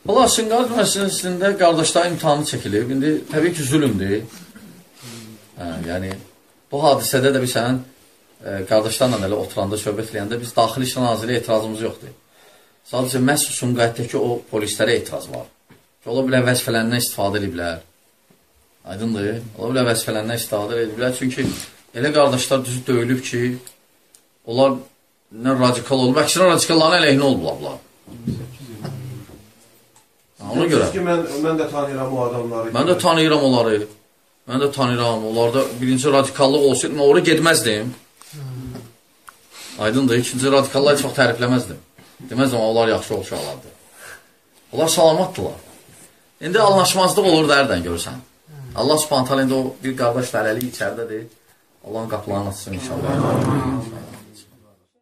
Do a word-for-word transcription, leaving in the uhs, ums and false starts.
Valla Sınqarız məsələsində qardaşların imtihanı çəkilib. İndi təbii ki, zülümdür. Hə, yəni, bu hadisədə də bir sənin e, qardaşlarla elə oturanda, söhbət eləyəndə biz Daxili İşlər Nazirliyə etirazımız yoxdur. Sadəcə məhz Sumqayıtdakı o polislərə etiraz var. Ki, ola bilər vəzifələrindən istifadə ediblər. Aydındır. Ola bilər vəzifələrindən istifadə ediblər. Çünki elə qardaşlar düzü döyülüb ki, onlar nə radikal olub, əksinə radikalların əleyhinə olublar. Ona görə. Mən, mən də tanıyıram o adamları. Mən də tanıyıram onları. Mən də tanıyıram. Onlarda birinci radikallıq olsaydı, mən oraya gedməzdim. Aydındır. İkinci radikalları çox tərifləməzdim. Deməzdim, onlar yaxşı uşaqlardır. Onlar salamatdırlar. İndi anlaşmazlıq olur da hərdən görürsən. Allah subhanət hala indi o bir qardaş vələli içərdədir. Allahın qapılarını açsın inşallah.